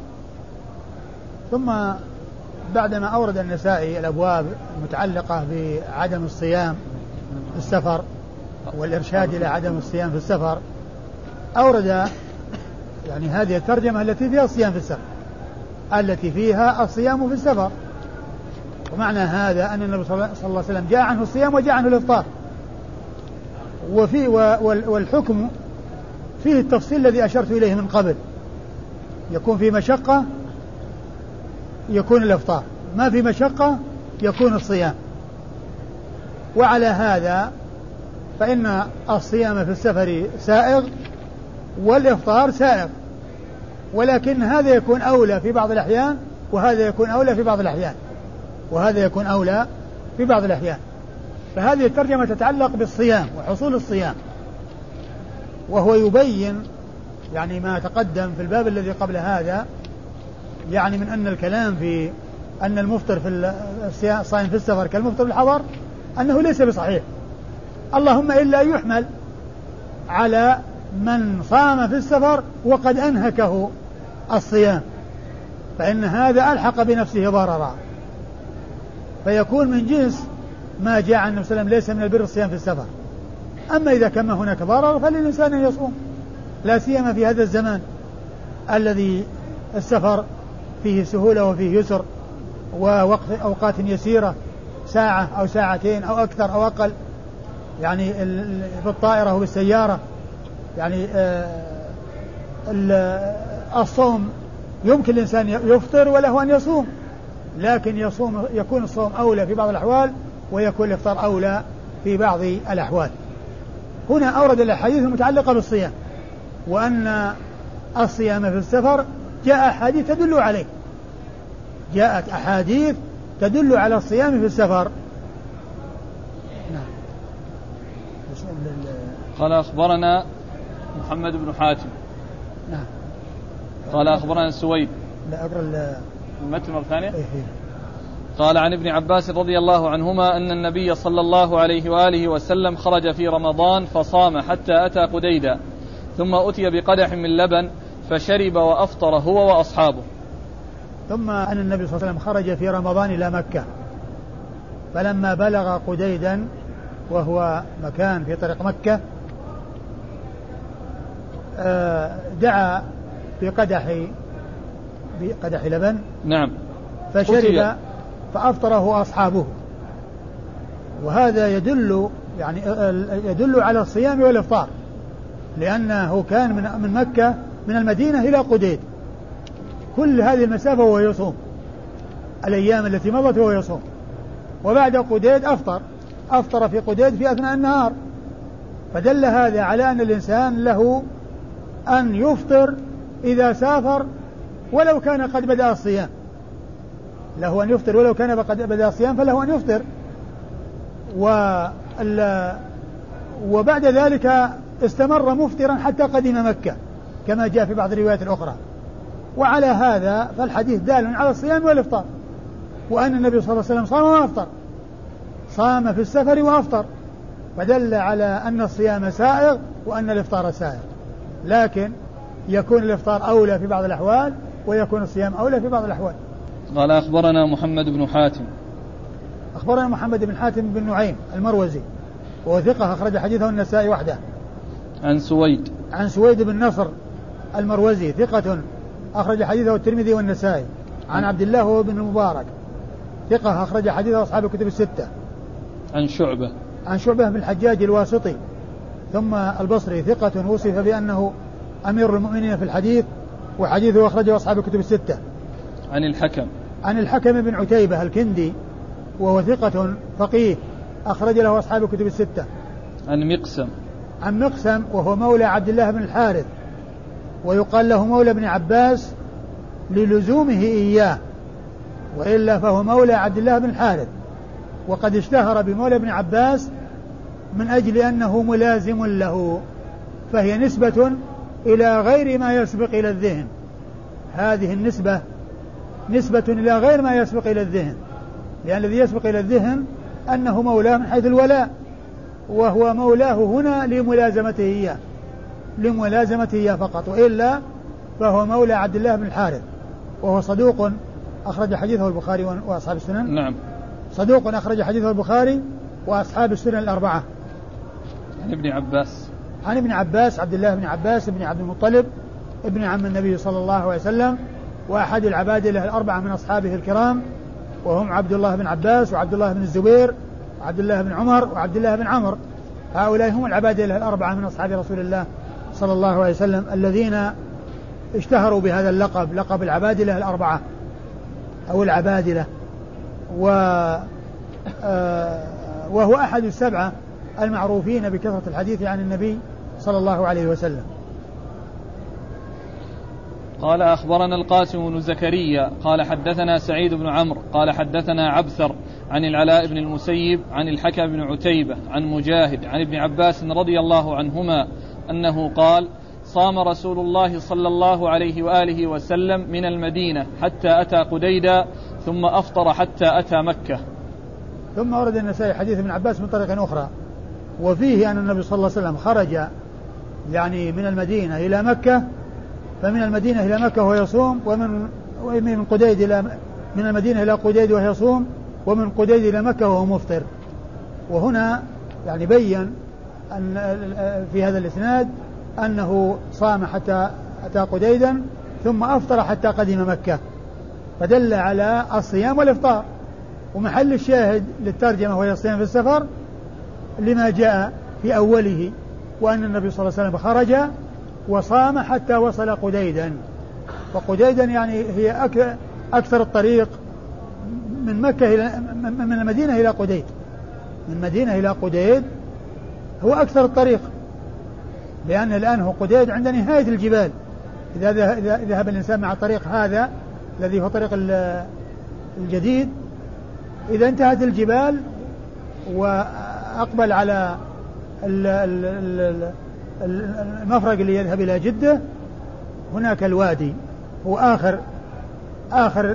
ثم بعدما أورد النسائي الأبواب المتعلقة بعدم الصيام في السفر والإرشاد إلى عدم الصيام في السفر أورد يعني هذه الترجمة التي فيها الصيام في السفر التي فيها الصيام في السفر. ومعنى هذا أن النبي صلى الله عليه وسلم جاء عنه الصيام وجاء عنه الإفطار وفي والحكم فيه التفصيل الذي أشرت إليه من قبل يكون في مشقة يكون الإفطار ما في مشقة يكون الصيام. وعلى هذا فإن الصيام في السفر سائغ والإفطار سائغ ولكن هذا يكون أولى في بعض الأحيان وهذا يكون أولى في بعض الأحيان وهذا يكون أولى في بعض الأحيان. فهذه الترجمة تتعلق بالصيام وحصول الصيام وهو يبين يعني ما تقدم في الباب الذي قبل هذا يعني من أن الكلام في أن المفطر في الصائم في السفر كالمفطر في الحضر أنه ليس بصحيح اللهم إلا يحمل على من صام في السفر وقد أنهكه الصيام فإن هذا ألحق بنفسه ضررا فيكون من جنس ما جاء عن النبي صلى الله عليه وسلم ليس من البر الصيام في السفر. أما إذا كان هناك ضرر فللإنسان أن يصوم لا سيما في هذا الزمان الذي السفر فيه سهولة وفيه يسر ووقت أوقات يسيرة ساعة أو ساعتين أو أكثر أو أقل يعني بالطائرة وبالسيارة يعني الصوم يمكن الإنسان يفطر وله أن يصوم لكن يصوم يكون الصوم أولى في بعض الأحوال ويكون الإفطار أولى في بعض الأحوال. هنا أورد الأحاديث المتعلقة بالصيام وأن الصيام في السفر جاء أحاديث تدل عليه جاءت أحاديث تدل على الصيام في السفر. قال أخبرنا محمد بن حاتم نعم قال أخبرنا سويد لا أقرأ المتن مرة ثانية إيه. قال عن ابن عباس رضي الله عنهما أن النبي صلى الله عليه وآله وسلم خرج في رمضان فصام حتى أتى قديدا ثم أتي بقدح من لبن فشرب وأفطر هو وأصحابه. ثم أن النبي صلى الله عليه وسلم خرج في رمضان إلى مكة فلما بلغ قديدا وهو مكان في طريق مكة دعا بقدح بقدح لبن نعم فشرب أتي. فأفطره أصحابه. وهذا يدل يعني يدل على الصيام والإفطار لأنه كان من من مكة من المدينة إلى قديد كل هذه المسافة وهو يصوم الأيام التي مضت وهو يصوم وبعد قديد أفطر أفطر في قديد في أثناء النهار فدل هذا على أن الإنسان له أن يفطر إذا سافر ولو كان قد بدأ الصيام له أن يفطر ولو كان قد بدأ الصيام فله أن يفطر وبعد ذلك استمر مفطرا حتى قدم مكة كما جاء في بعض الروايات الأخرى. وعلى هذا فالحديث دال على الصيام والإفطار وأن النبي صلى الله عليه وسلم صام وأفطر صام في السفر وأفطر فدل على أن الصيام سائغ وأن الإفطار سائغ، لكن يكون الإفطار أولى في بعض الأحوال ويكون الصيام أولى في بعض الأحوال. قال أخبرنا محمد بن حاتم. أخبرنا محمد بن حاتم بن نعيم المروزي وهو ثقة أخرج حديثه النسائي وحده. عن سويد. عن سويد بن نصر المروزي ثقة أخرج حديثه الترمذي والنسائي. عن عبد الله بن المبارك ثقة أخرج حديثه أصحاب الكتب الستة. عن شعبة. عن شعبة بن الحجاج الواسطي ثم البصري ثقة وصف بأنه أمير المؤمنين في الحديث وحديثه أخرجه أصحاب الكتب الستة. عن الحكم. عن الحكم بن عتيبة الكندي وهو ثقة فقيه أخرج له أصحاب الكتب الستة. عن مقسم. عن مقسم وهو مولى عبد الله بن الحارث ويقال له مولى ابن عباس للزومه إياه، وإلا فهو مولى عبد الله بن الحارث، وقد اشتهر بمولى ابن عباس من أجل أنه ملازم له، فهي نسبة إلى غير ما يسبق إلى الذهن. هذه النسبة نسبة إلى غير ما يسبق إلى الذهن، لأن الذي يسبق إلى الذهن أنه مولاه من حيث الولاء، وهو مولاه هنا لملازمته إياه لملازمته إياه فقط، وإلا فهو مولى عبد الله بن الحارث وهو صدوق أخرج حديثه البخاري وأصحاب السنن. نعم. صدوق أخرج حديثه البخاري وأصحاب السنن الأربعة. عن ابن عباس. عن ابن عباس عبد الله بن عباس بن عبد المطلب ابن عم النبي صلى الله عليه وسلم، وأحد العبادلة الأربعة من أصحابه الكرام، وهم عبد الله بن عباس وعبد الله بن الزبير وعبد الله بن عمر وعبد الله بن عمرو. هؤلاء هم العبادلة الأربعة من أصحاب رسول الله صلى الله عليه وسلم الذين اشتهروا بهذا اللقب، لقب العبادلة الأربعة أو العبادلة، وهو أحد السبعة المعروفين بكثرة الحديث عن النبي صلى الله عليه وسلم. قال أخبرنا القاسم بن زكريا قال حدثنا سعيد بن عمرو قال حدثنا عبثر عن العلاء بن المسيب عن الحكم بن عتيبة عن مجاهد عن ابن عباس رضي الله عنهما أنه قال: صام رسول الله صلى الله عليه وآله وسلم من المدينة حتى أتى قديدا ثم أفطر حتى أتى مكة. ثم ورد النسائي حديث ابن عباس من طريق أخرى، وفيه أن النبي صلى الله عليه وسلم خرج يعني من المدينة إلى مكة، فمن المدينة إلى مكة وهو يصوم، ومن من قديد إلى من المدينة إلى قديد وهو يصوم، ومن قديد إلى مكة وهو مفطر. وهنا يعني بين أن في هذا الإسناد أنه صام حتى أتى قديدا ثم أفطر حتى قدم مكة، فدل على الصيام والإفطار. ومحل الشاهد للترجمة وهي الصيام في السفر لما جاء في أوله، وأن النبي صلى الله عليه وسلم خرج وصام حتى وصل قديدا. وقديدا يعني هي أكثر الطريق من مكة إلى من المدينة إلى قديد، من المدينة إلى قديد هو أكثر الطريق، لأن الآن هو قديد عند نهاية الجبال. إذا ذهب الإنسان مع الطريق هذا الذي هو طريق الجديد، إذا انتهت الجبال وأقبل على المفرق اللي يذهب إلى جدة، هناك الوادي هو آخر آخر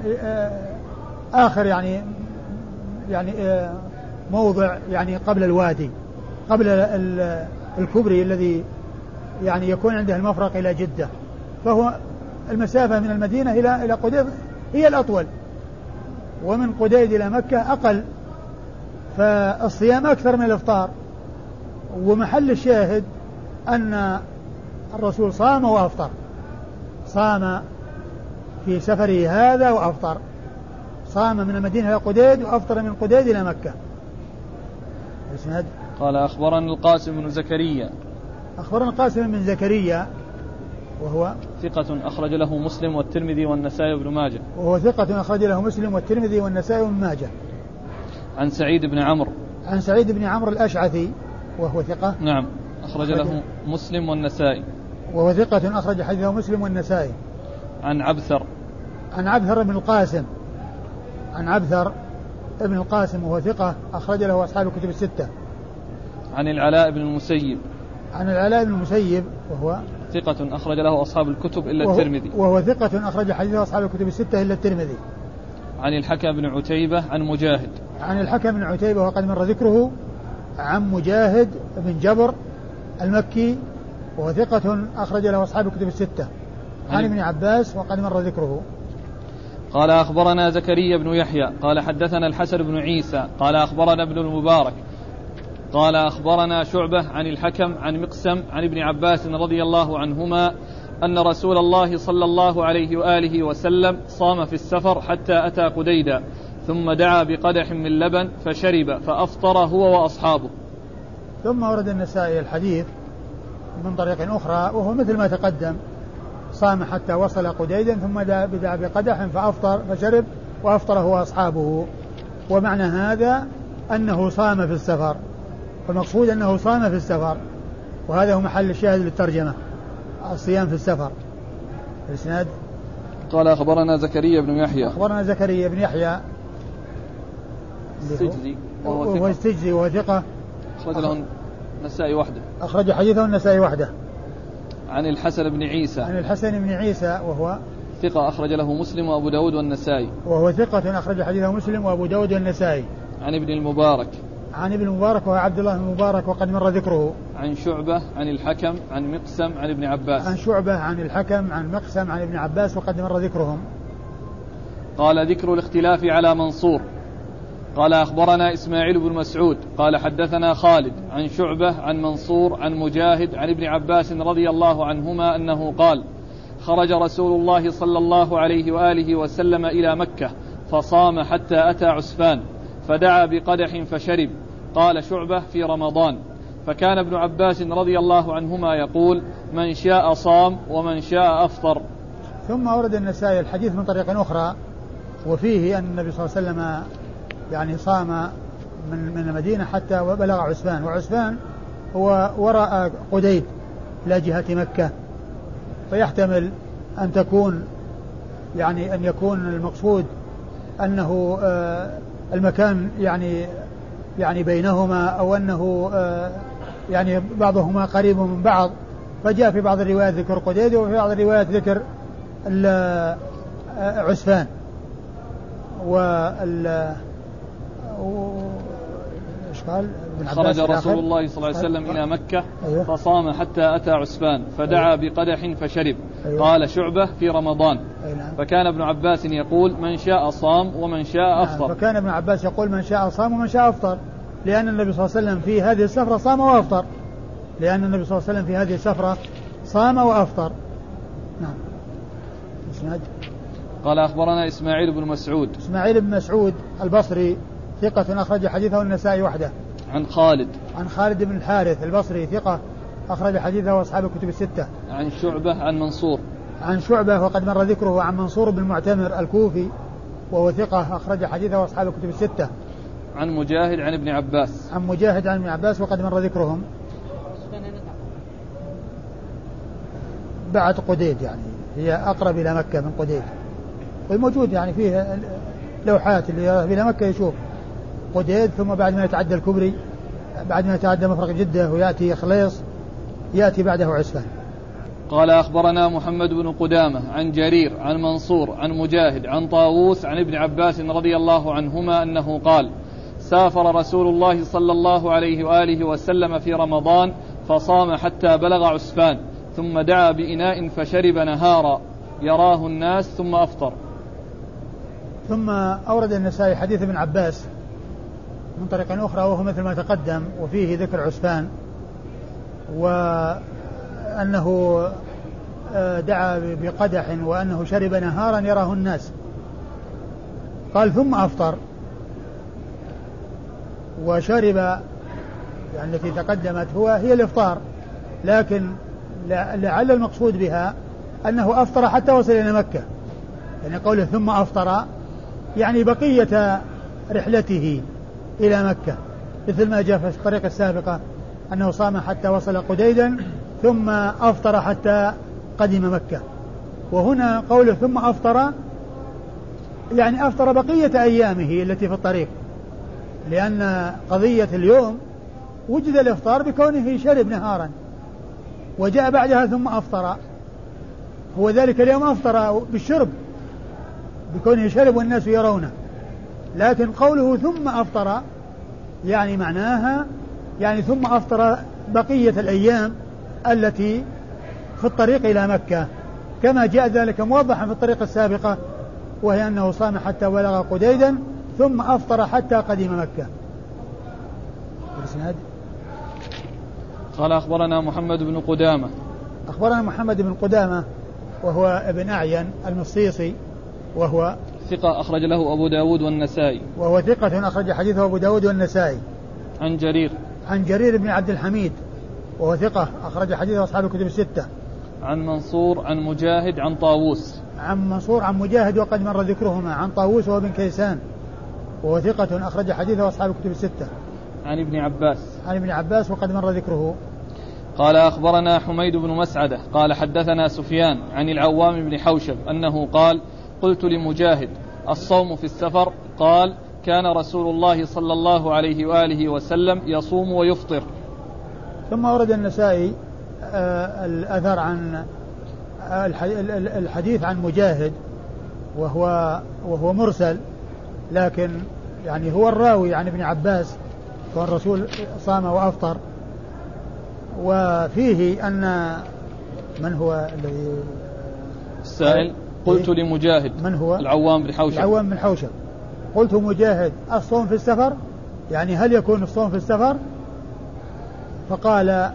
آخر يعني يعني موضع يعني قبل الوادي، قبل الكبري الذي يعني يكون عنده المفرق إلى جدة. فهو المسافة من المدينة إلى إلى قديد هي الأطول، ومن قديد إلى مكة أقل، فالصيام أكثر من الإفطار. ومحل الشاهد أن الرسول صام وأفطر، صام في سفره هذا وأفطر، صام من المدينة إلى قديد وأفطر من قديد إلى مكة. قال أخبرنا القاسم بن زكريا. أخبرنا القاسم بن زكريا وهو ثقة أخرج له مسلم والترمذي والنسائي وابن ماجه. وهو ثقة أخرج له مسلم والترمذي والنسائي وابن ماجه. عن سعيد بن عمرو. عن سعيد بن عمرو الأشعثي وهو ثقة. نعم أخرج له مسلم والنسائي. وهو ثقة أخرج حديثه مسلم والنسائي. عن عبثر. عن عبثر بن القاسم. عن عبثر ابن القاسم وهو ثقة أخرج له أصحاب الكتب الستة. عن العلاء بن المسيب. عن العلاء بن المسيب وهو ثقة أخرج له أصحاب الكتب إلا وهو الترمذي. وهو ثقة أخرج حديثه أصحاب الكتب الستة إلا الترمذي. عن الحكم بن عتيبة عن مجاهد. عن الحكم بن عتيبة وقد مر ذكره عن مجاهد بن جبر المكي وهو ثقة أخرج له أصحاب الكتب الستة عن ابن عباس وقد مر ذكره. قال أخبرنا زكريا بن يحيى قال حدثنا الحسن بن عيسى قال أخبرنا ابن المبارك قال أخبرنا شعبة عن الحكم عن مقسم عن ابن عباس رضي الله عنهما أن رسول الله صلى الله عليه وآله وسلم صام في السفر حتى أتى قديدا ثم دعا بقدح من لبن فشرب فأفطر هو وأصحابه. ثم ورد النسائي الحديث من طريق أخرى وهو مثل ما تقدم، صام حتى وصل قديدا ثم دعا بقدح فأفطر فشرب وأفطر هو وأصحابه. ومعنى هذا أنه صام في السفر، والمقصود أنه صام في السفر، وهذا هو محل الشاهد للترجمة، الصيام في السفر. الإسناد قال أخبرنا زكريا بن يحيى أخبرنا زكريا بن يحيى السجزي وهو السجزي وهو ثقة أخرج له النسائي وحده أخرج حديثه النسائي وحده. عن الحسن بن عيسى عن الحسن بن عيسى وهو ثقة أخرج له مسلم وأبو داود والنسائي وهو ثقة أخرج حديثه مسلم وأبو داود والنسائي. عن ابن المبارك عن ابن المبارك وهو عبد الله بن المبارك وقد مر ذكره. عن شعبة عن الحكم عن مقسم عن ابن عباس عن شعبة عن الحكم عن مقسم عن ابن عباس وقد مر ذكرهم. قال ذكر الاختلاف على منصور. قال أخبرنا إسماعيل بن مسعود قال حدثنا خالد عن شعبة عن منصور عن مجاهد عن ابن عباس رضي الله عنهما أنه قال خرج رسول الله صلى الله عليه وآله وسلم إلى مكة فصام حتى أتى عسفان فدعا بقدح فشرب. قال شعبة في رمضان. فكان ابن عباس رضي الله عنهما يقول من شاء صام ومن شاء أفطر. ثم أورد النسائي الحديث من طريق أخرى وفيه أن النبي صلى الله عليه وسلم يعني صام من من المدينة حتى بلغ عسفان، وعسفان هو وراء قديد إلى جهة مكة، فيحتمل أن تكون يعني أن يكون المقصود أنه آه المكان يعني يعني بينهما، أو أنه آه يعني بعضهما قريب من بعض، فجاء في بعض الروايات ذكر قديد وفي بعض الروايات ذكر عسفان. وال ايش قال؟ خرج رسول الله صلى الله عليه وسلم إلى مكة أيوه. فصام حتى أتى عسفان فدعا أيوه. بقدح فشرب أيوه. قال شعبة في رمضان أيوه. فكان ابن عباس يقول من شاء صام ومن شاء أفطر. نعم. فكان ابن عباس يقول من شاء صام ومن شاء أفطر، لأن النبي صلى الله عليه وسلم في هذه السفرة صام وأفطر لأن النبي صلى الله عليه وسلم في هذه السفرة صام وأفطر. نعم. اسناد. قال أخبرنا إسماعيل بن مسعود إسماعيل بن مسعود البصري ثقة أخرج حديثه النسائي وحده. عن خالد عن خالد بن الحارث البصري ثقة أخرج حديثه وأصحاب الكتب الستة. عن شعبة عن منصور عن شعبة وقد مر ذكره. عن منصور بن معتمر الكوفي وهو ثقة أخرج حديثه وأصحاب الكتب الستة. عن مجاهد عن ابن عباس عن مجاهد عن ابن عباس وقد مر ذكرهم. بعد قديد يعني هي أقرب إلى مكة من قديد، والموجود يعني فيه لوحات اللي يذهب إلى مكة يشوف قديد، ثم بعد ما يتعدى الكبري بعد ما يتعدى مفرق جدة ويأتي خليص يأتي بعده عسفان. قال أخبرنا محمد بن قدامة عن جرير عن منصور عن مجاهد عن طاووس عن ابن عباس رضي الله عنهما أنه قال سافر رسول الله صلى الله عليه وآله وسلم في رمضان فصام حتى بلغ عسفان ثم دعا بإناء فشرب نهارا يراه الناس ثم أفطر. ثم أورد النسائي حديث ابن عباس من طريق أخرى وهو مثل ما تقدم وفيه ذكر عسفان، وأنه دعا بقدح وأنه شرب نهارا يراه الناس. قال ثم أفطر، وشرب يعني التي تقدمت هو هي الإفطار، لكن لعل المقصود بها أنه أفطر حتى وصل إلى مكة، يعني قوله ثم أفطر يعني بقية رحلته إلى مكة، مثل ما جاء في الطريقة السابقة أنه صام حتى وصل قديدا ثم أفطر حتى قدم مكة. وهنا قوله ثم أفطر يعني أفطر بقية أيامه التي في الطريق، لأن قضية اليوم وجد الإفطار بكونه شرب نهارا، وجاء بعدها ثم أفطر، هو ذلك اليوم أفطر بالشرب بكونه شرب والناس يرونه، لكن قوله ثم أفطر يعني معناها يعني ثم أفطر بقية الأيام التي في الطريق إلى مكة، كما جاء ذلك موضحا في الطريق السابقة، وهي أنه صام حتى بلغ قديدا ثم أفطر حتى قدم مكة. قال أخبرنا محمد بن قدامة. أخبرنا محمد بن قدامة وهو ابن أعين المصيصي، وهو ثقة أخرج له أبو داود والنسائي. وهو ثقة أخرج حديثه أبو داود والنسائي. عن جرير. عن جرير بن عبد الحميد وهو ثقة أخرج حديثه أصحاب الكتب الستة. عن منصور عن مجاهد عن طاووس. عن منصور عن مجاهد وقد مر ذكرهما. عن طاووس وهو بن كيسان وهو ثقة أخرج حديثه أصحاب الكتب الستة. عن ابن عباس. عن ابن عباس وقد مر ذكره. قال أخبرنا حميد بن مسعدة قال حدثنا سفيان عن العوام بن حوشب أنه قال قلت لمجاهد الصوم في السفر؟ قال كان رسول الله صلى الله عليه وآله وسلم يصوم ويفطر. ثم ورد النسائي آه الأثر عن آه الحديث عن مجاهد وهو, وهو مرسل، لكن يعني هو الراوي عن ابن عباس والرسول صام وأفطر. وفيه أن من هو الذي السائل؟ قلت لمجاهد من هو؟ العوام بن حوشب. العوام بن حوشب. قلت مجاهد الصوم في السفر، يعني هل يكون الصوم في السفر؟ فقال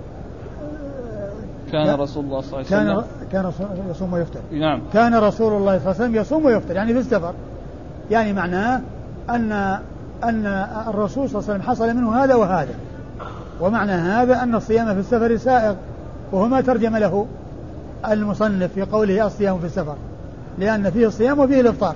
كان رسول الله صلى الله عليه وسلم كان يصوم ويفطر. نعم. كان رسول الله صلى الله عليه وسلم يصوم ويفطر، يعني في السفر، يعني معناه أن أن الرسول صلى الله عليه وسلم حصل منه هذا وهذا، ومعنى هذا أن الصيام في السفر سائغ، وهو ما ترجم له المصنف في قوله الصيام في السفر، لأن فيه الصيام وفيه الإفطار.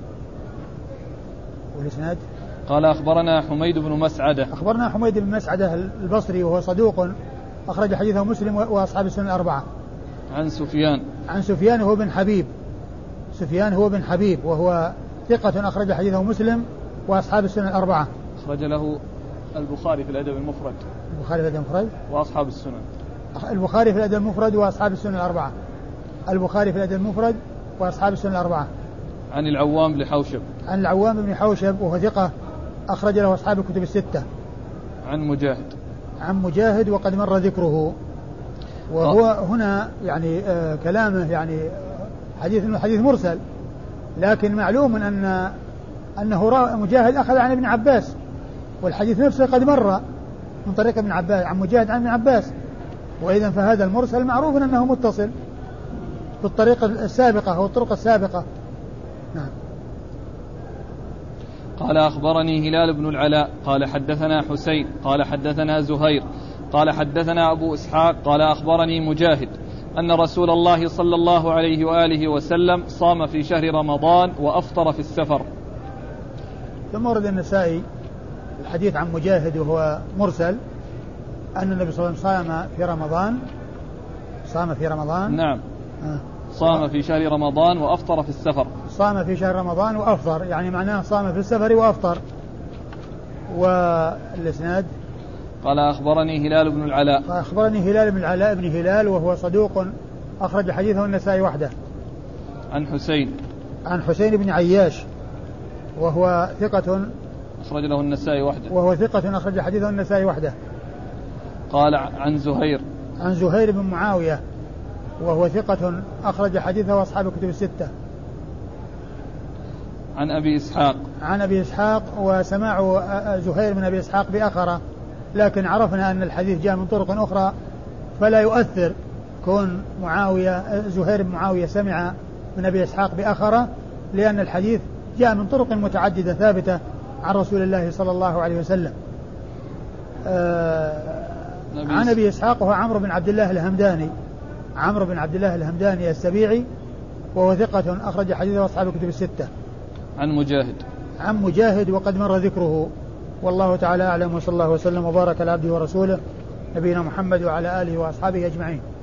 والإسناد قال أخبرنا حميد بن مسعدة. أخبرنا حميد بن مسعدة البصري وهو صدوق أخرج حديثه مسلم وأصحاب السنن الأربعة. عن سفيان. عن سفيان هو بن حبيب. سفيان هو بن حبيب وهو ثقة أخرج حديثه مسلم وأصحاب السنن الأربعة. أخرج له البخاري في الأدب المفرد. البخاري في الأدب المفرد وأصحاب السنن. البخاري في الأدب المفرد وأصحاب السنن الأربعة. البخاري في الأدب المفرد وأصحاب السنن الأربعة. عن العوام بن حوشب. عن العوام بن حوشب وهو ثقة أخرج له أصحاب الكتب الستة. عن مجاهد. عن مجاهد وقد مر ذكره. وهو هنا يعني آه كلامه يعني حديث انه حديث مرسل، لكن معلوم أن أنه مجاهد أخذ عن ابن عباس، والحديث نفسه قد مر من طريق ابن عباس عن مجاهد عن ابن عباس، وإذا فهذا المرسل معروف أنه متصل في الطريقة السابقة أو الطرق السابقة. نعم. قال أخبرني هلال بن العلاء قال حدثنا حسين قال حدثنا زهير قال حدثنا أبو إسحاق قال أخبرني مجاهد أن رسول الله صلى الله عليه وآله وسلم صام في شهر رمضان وأفطر في السفر. ثم ورد النسائي الحديث عن مجاهد وهو مرسل أن النبي صلى الله عليه وسلم صام في رمضان صام في رمضان نعم آه. صام في شهر رمضان وأفطر في السفر. صام في شهر رمضان وأفطر، يعني معناه صام في السفر وأفطر. والإسناد قال أخبرني هلال بن العلاء. أخبرني هلال بن العلاء بن هلال وهو صدوق أخرج حديثه النسائي وحده. عن حسين. عن حسين بن عياش وهو ثقة أخرج له النسائي وحده. وهو ثقة أخرج حديثه النسائي وحده. قال عن زهير. عن زهير بن معاوية وهو ثقة أخرج حديثه أصحاب الكتب الستة. عن أبي إسحاق. عن أبي إسحاق، وسماع زهير من أبي إسحاق بأخرة، لكن عرفنا أن الحديث جاء من طرق أخرى فلا يؤثر كون معاوية زهير بن معاوية سمع من أبي إسحاق بأخرة، لأن الحديث جاء من طرق متعددة ثابتة عن رسول الله صلى الله عليه وسلم. آه عن أبي إسحاق وهو عمرو بن عبد الله الهمداني عمرو بن عبد الله الهمداني السبيعي وهو ثقة أخرج حديثه أصحاب الكتب الستة. عن مجاهد. عن مجاهد وقد مر ذكره. والله تعالى أعلم، وصلى الله وسلم وبارك على عبده ورسوله نبينا محمد وعلى آله وأصحابه أجمعين.